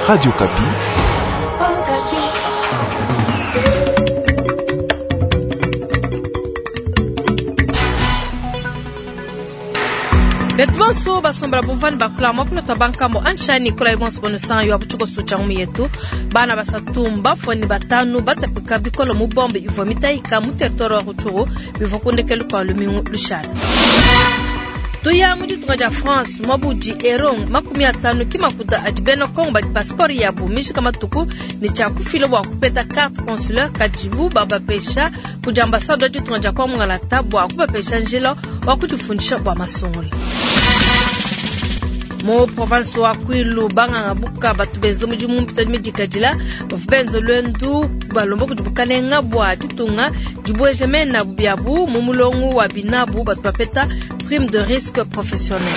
Radio Kapi. Betwanso basombra buvani bakula makula tabanka mo anshani kula ibonso bonusan yo abuchuko suchamu yetu bana basatumba foni batanu batapika bikolo mu bombe ivomita ika mu territoire wa Rutshuru bivokundekelu kwa lumingu lushana. Tuya mudi tukaja France mabuji erong makumi atanu kimakuda ajibeno kongo passport ya bumishi kama tuku ni cha kufilo wa kupeta carte consulaire kajibu baba pesha kuja ambassadeur tu tukaja kwa mungala tabu wa kupa pesha njilo wa kutufundisha kwa masongoli. Mo province wa Kwilu banga ngabuka batubezo mujimu mpita mijikajila benzo lwendu balombo kujibukane ngabwa titunga jibweje mena byabu mumulongu wa binabu batupapeta prime de risque professionnel.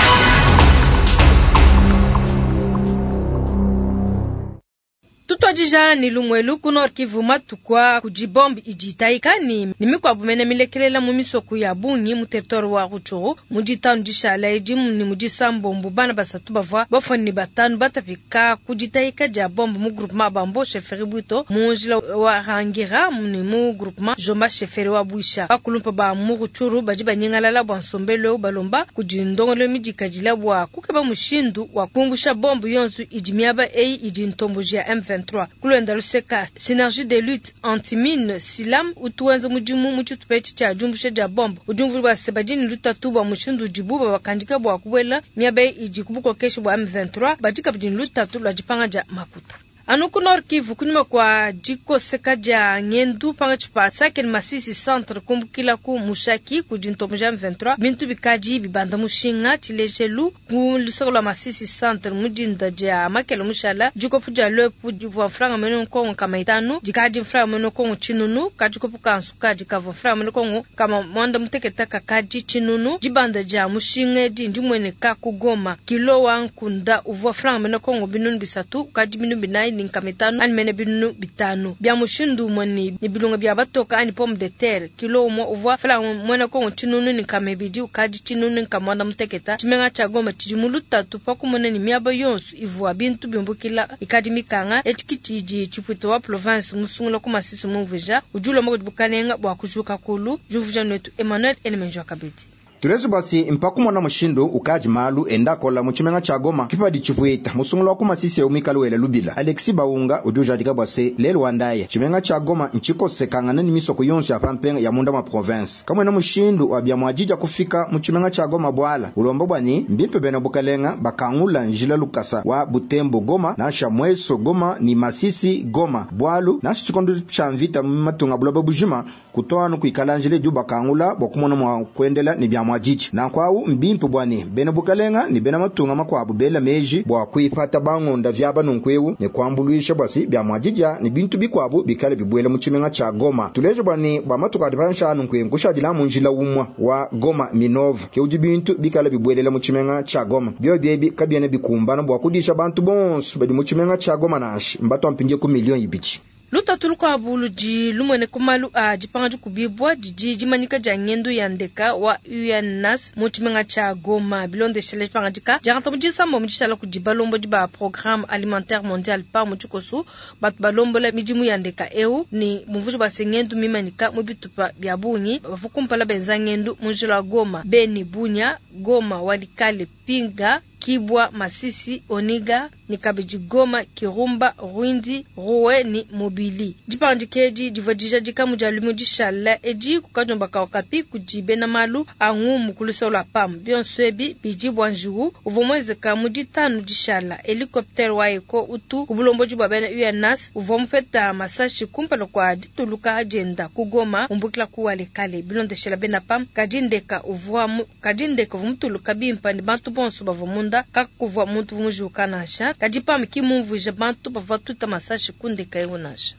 Tutwajija ni lumwelu kuno Kivu tukwa kujibombi ijitaika ni mikwa bumene milekelela mu misoko ya bunyi mu territoire wa Rutshuru mujitanu jishala ejimu ni mujisambo mbubana basatu bavwa bafoni batanu batafika kujitaika ja bombe mu groupement bambo cheferi buto mujila wa rangira mu groupement jomba cheferi wa buisha bakulumpa ba mu Rutshuru bajiba nyingala bwansombelo balomba kujindongolo mijikajila bwa kukeba mushindu wa kungusha bombe yonsu ijimiaba ijintomboji ya M23 kulenda luseka synergie de lutte anti-mine silam utuanza mujimu muchitupechi cha jumbushe ja bombo ujumvuri wa sebajini lutatu bwa mushindu jibuba wakandika bwa kubwela miabe ijikubuko keshi bwa M23 bajika bjini lutatu lwajipanga ja makuta. Anuku Nord Kivu kunyuma kwa jiko sekaja ngendu panga chipa saken Masisi centre kumbukila ku mushaki kujintomuja M23 bintu bikaji bibanda mushinga chileshelu kulisokolo Masisi centre mujinda ja makelo mushala jiko puja lepu jivwa franga meno kongo kama itanu jikaji franga meno kongo chinunu kajiko puka ansuka jikavo franga meno kongo kama mwanda muteketa kakaji chinunu jibanda ja mushinga di mwene kaku Goma kilo wankunda uvwa franga meno kongo binunu bisatu kaji binunu binai ninkametano animene binu bitanu bya mushindu moni ni bilunga bya batoka ani pomme de terre kilo mo uvwa fala mwena ko chinunu ninkamebidi ukaji chinunu ninkamwanda muteketa chimenga cha Goma chijimuluta tupaku mone ni miaba yonsu ivwa bintu bimbukila ikadimikanga etikitiji chiputo wa province musungulo kuma Masisi muvuja ujulo mo kubukanenga bwa kujuka kulu juvuja netu Emmanuel Elemenjo Kabiti. Tulezo basi mpaku mwana mushindu ukaji malu enda kola muchimenga cha Goma kipadi chipuita musungulo wa Masisi ya umikalu wele lubila Alexi Baunga uduja dika bwase lelu wandaye chimenga cha Goma nchiko sekangana ni misoko yonsu ya pampenga ya munda ma province kama na mushindu wabia mwajija kufika muchimenga cha Goma bwala ulombo bwani mbimpe bena bukalenga bakangula njila lukasa wa Butembo Goma na Shamweso Goma ni Masisi Goma bwalu na chikondu cha mvita matunga buloba bujima kutoa nukuikala njile juu bakangula bokumona mwa kuendela ni bia mwajiji na kwao mbimpu bwani bena bukalenga ni bena matunga makwabu bela meji bwa kuifata bangonda vyaba nunkwewu ni kwambuluisha bwasi bya mwajija ni bintu bikwabu bikale bibwela muchimenga cha Goma tulejo bwani bwa matuka dibansha nunkwewu kushadila munjila umwa wa Goma Minova keuji bintu bikale bibwelela muchimenga cha Goma byo byebi kabyene bikumbana bwa kudisha bantu bonsu badi muchimenga cha Goma nashi mbato ampinje ku milioni ibichi luta tuluko abuluji lumwene kumalu jipanga kubibwa jiji manika jangendu yandeka wa UNAS muchimenga cha Goma bilonde shele panga jika jaranta mujisa mo mujishala kujibalombo jiba programme alimentaire mondial pa muchikosu bat balombo la mijimu yandeka ni muvujo basengendu mimanika mubitupa byabunyi bafukumpala benzangendu mujila Goma Beni Bunya Goma Walikale Pinga Kibwa Masisi Oniga Nikabiji Goma Kirumba Rwindi Rowe ni Mobili jipandikeji divajija jika mujalumu jishala eji kukajomba kawakapi kujibena malu angumu kulusola pam bionswebi bijibwa njuu uvomweze kamujitanu jishala helikopter waeko utu kubulombo jibabena UNAS uvomfeta masashi kumpalo kwa dituluka agenda kugoma umbukila kuwalekale bilonde shela bena pam kajindeka uvuamu kajindeka vumtuluka bimpani bantu bonsu bavomunda kakuvwa muntu vumujukanasha kajipam kimumvuja bantu bavatuta masashi kundeka yonasha.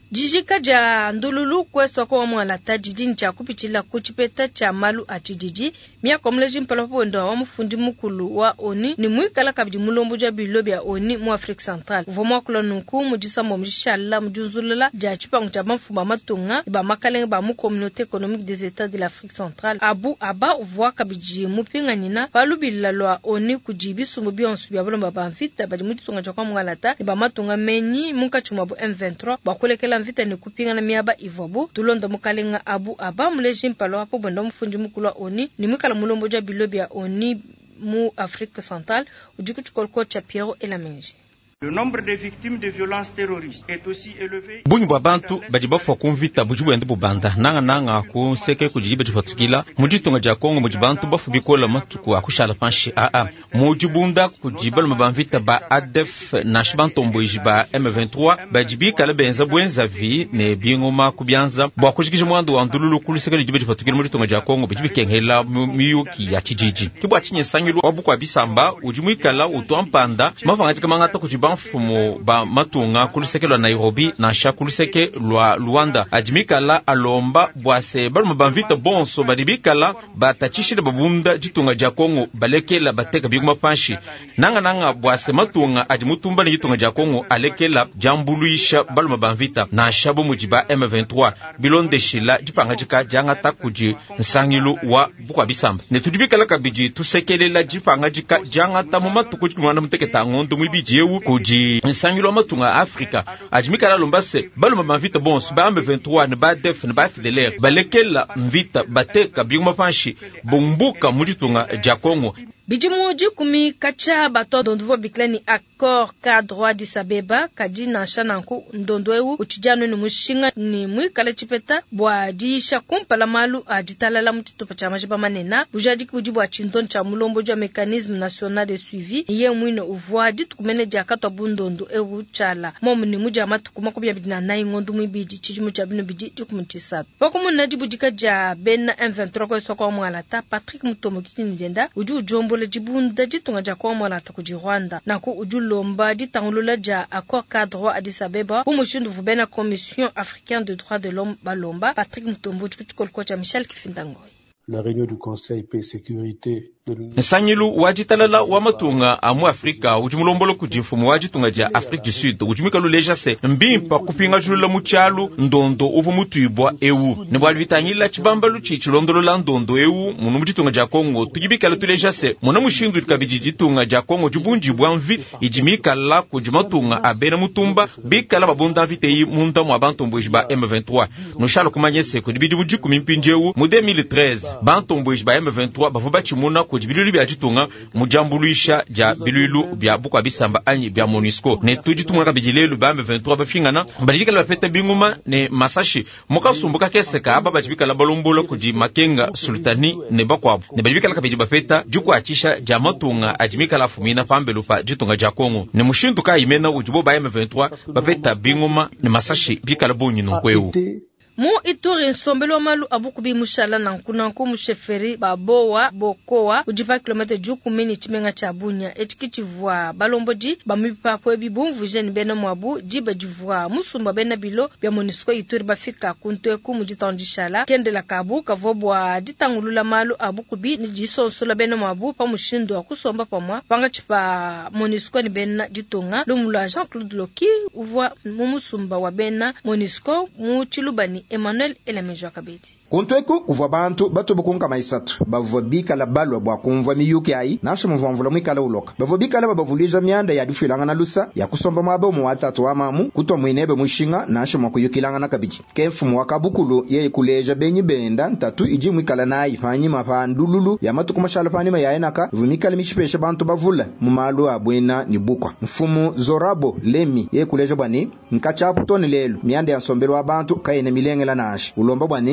Jijika ja ndululu kweswa kwa mwalata jijini cha kupichila kuchipeta cha malu achijiji miya komleji mpalapo wendo wa mfundi mukulu wa oni ni mwikala kabiji mulombo ja bilobi ya oni mu Afrique Central uvomwa kula nunku mujisa mwishala mjunzulula ja chupangu cha mfumba matunga iba makalenge ba mu communauté économique des états de l'Afrique centrale Abu Aba uvwa kabiji mupinga nina palubi lalwa oni kujibi sumubi onsubi ya balomba banfita badi mujitunga cha kwa mwalata iba matunga menyi munka chumabu M23 bakulekela mvita ni kupinga na miaba ivobu tulonda mukalenga Abu Aba muleji mpalo hapo benda mfundi mukulu wa oni ni mwikala mulombo ja bilobi ya oni mu Afrique centrale ujikuchukolko cha Piero Elamenji. Le nombre de victimes de violences terroristes est aussi élevé. Bunyi bwa bantu bajiba fwa kumvita bujibu ende bubanda nanga ku seke kujiba jifatukila mujitunga ja Kongo mujibantu bafu bikola matuku akushala panshi mujibunda kujiba mabamvita ba ADF na shibantombo ijiba M23 bajibi kala benza bwenza vi ne bingoma kubyanza bwa kujikije mwandu wa ndululu kuli seke jiba jifatukila mujitunga ja Kongo bajibi kenhela miyuki ya kijiji kibwa chinye sanyilu wabukwa bisamba ujimwikala utwampanda mavanga kamangata kujiba mfumo ba matunga kuliseke lwa Nairobi na sha kuliseke lwa Luanda ajimikala alomba bwase balu mabamvita bonso badibikala batachishile babunda jitunga ja Kongo balekela bateka biguma panshi nanga bwase matunga ajimutumba ni jitunga ja Kongo alekela jambuluisha balu mabamvita na shabo mujiba M23 bilonde shila jipanga jika janga takuji nsangilu wa bukwa bisamba netudibikala kabiji tusekelela jipanga jika janga tamuma tukujimwana muteketa ngondo mwibijewu kuji nsangilo matunga Afrika ajimikala lombase baluma mavita bons ba M23 ne ba def ne ba FDLR balekela mvita bateka biguma panshi bumbuka mujitunga ja Kongo Bijimuji kumi kacha bato ndonduvo bikleni accord cadre Addis Abeba kaji na shananku ndondwewu uchijano ni mushinga ni mwikale chipeta bwa diisha kumpala malu ajitalala mutitupa cha majiba manena ujadiki ujibu wa chindon cha mulombo jwa mécanisme national de suivi iye mwine uvuwa ditu kumene jakatwa bundondo ewu chala momu ni muja matu kumakubia bidina na ingondu mwibidi chijimu cha bino bidi jukumuntisatu wakumu najibu jika ja bena M23 kwa iswa kwa mwalata Patrick Mutomo kitini jenda uju ujombo le jibunda jitunga ja kwa mwalata kuji Rwanda na ku ujulomba jitangulula ja accord cadre Addis Abeba umushindu vubena Commission africaine de droits de l'homme balomba Patrick Mutombo chukuchukolko cha Michel Kifindangoy. La réunion du Conseil paix sécurité nsanyilu wajitalala wa matunga amu Afrika ujumulombolo kujimfumu wajitunga ja Afrique du Sud ujumikalu leja se mbimpa kupinga julula muchalu ndondo uvu mutuibwa ewu nibwali vitanyila chibambalu chichilondolo la ndondo ewu munu mujitunga ja Kongo tujibikala tuleja se muna mushindu ikabiji jitunga ja Kongo jubunji bwamvi ijimikala kujimatunga abena mutumba bikala babunda viteyi munda mwa bantombo ijiba M23 nushalo kumanyese kudibidi bujiku mimpinjewu mu 2013 bantombo ijiba M23 bavuba chimuna kujibilu bya jitunga mujambuluisha ja bilu bya bukwa bisamba anyi bya MONUSCO ne tujitunga kabijilelu ba M23 bafingana balika la peta binguma ne masashi mukasumbuka keseka aba bajibika la balombola kuji makenga sultani ne bakwabo ne balika la kabijiba peta juku achisha ja matunga ajimika la fumina pambelu pa jitunga ja Kongo ne mushintu ka imena ujubo ba M23 bapeta binguma ne masashi bika la bunyi nkweu Mu Ituri nsombelo malu abukubi mushala na nkunanku musheferi babowa bokowa ujipa kilometre juku mini chimenga cha Bunya etikichivwa balomboji bamipa po bibumvu jeni bena mwabu jiba jivwa musumba bena bilo bya MONUSCO Ituri bafika kunteku mujitandishala kende la kabu kavobwa ditangulula malu abukubi ni jisonsola bena mwabu pa mushindo wa kusomba pamwa panga chipa MONUSCO ni bena ditonga lumula Jean-Claude Loki uvwa mumusumba wa bena MONUSCO mu chilubani Emmanuel Elemejo kabiti Kuntweku kuvwa bantu batubukunka maisatu bavwa bikala balwa bwa kumva miyuki ai nasho muvamvula mwikala uloka bavwa bikala babavulija myanda ya difilanga na lusa ya kusomba mwabe mu watatu wa mamu kutwa mwinebe mushinga nasho mwakuyukilanga na kabiji kefu mwakabukulu ye kuleja benyi benda ntatu iji mwikala na ifanyi mapandululu ya matuku mashala panima ya enaka vumikala mishipesha bantu bavula mumalu abwena ni bukwa mfumu Zorabo Lemi ye kuleja bwani nkachapu toni lelu myanda ya nsombelo wa bantu kaine milengela nashi ulomba bwani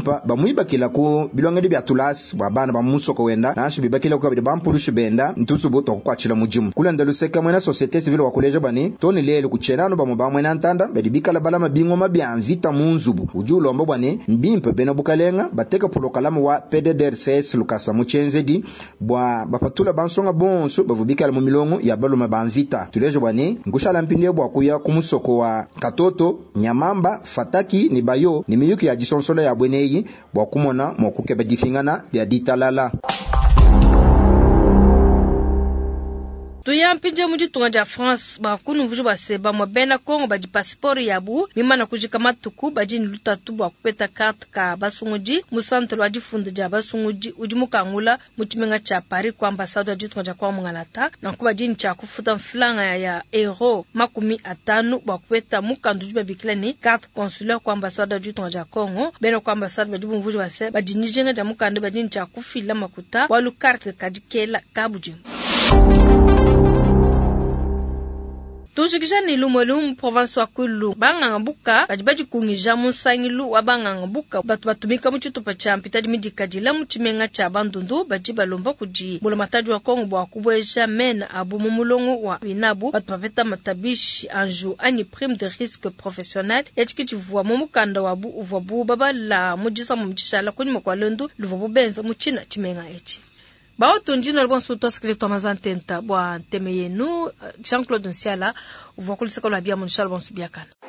bimpa bamuiba kila ku bilongedi bya tulas bwa bana ba musoko wenda na shibiba kila ku ba mpulushi benda ntutsu boto kwa chila mujimu kulenda luseka mwena societe civile wa koleja bani toni lele ku chenano ba mba mwena ntanda bedibika la balama bingo mabya mvita munzubu ujulo ombo bani mbimpa bena bukalenga bateka polokalamu wa PDDRCS lukasa muchenzedi bwa bapatula bansonga bonso bavubika la mumilongo ya baloma ba mvita tulejo bani ngushala mpinde bwa kuya kumusoko wa Katoto Nyamamba Fataki ni bayo ni miyuki ya jisonsolo ya bweneyi bwa kumona mokuke badifingana ya ditalala. Tuyampinje mujitunga ja France bakunu vuju baseba mobena Kongo baji passport yabu mimana kujika matuku baji lutatu bwa kupeta carte ka basunguji musantre wa difunde ja basunguji ujimukangula muchimenga cha Paris kwa ambassade ya jitunga ja kwa mungalata na kuba jini cha kufuta mflanga ya euro makumi atanu bwa kupeta mukandu jube bikilani carte consulaire kwa ambassade ya jitunga ja Kongo bena kwa ambassade baji mvuju baseba baji nijenga ja mukandu baji cha kufila makuta walu carte kajikela kabujimu. Tushikisha ni lumolum province wa Kulu banga mbuka bajibaji kungija musangilu wa banga mbuka batu batumika muchitu pa champita dimidika jila muchimenga cha bandundu bajiba lomba kuji bula mataju wa Kongo bwa kubweja mena abu mumulongo wa binabu batu paveta matabishi anju ani prime de risque professionnel yachiki vua mumukanda wabu uvabu baba la mujisa mumchishala kunyuma kwa lendu luvabu benza muchina chimenga echi. Bao tunjina lubon suto skrito mazantenta bwa teme yenu Jean-Claude Nsiala uvakuliseka lwa bia munishala bon subiakana.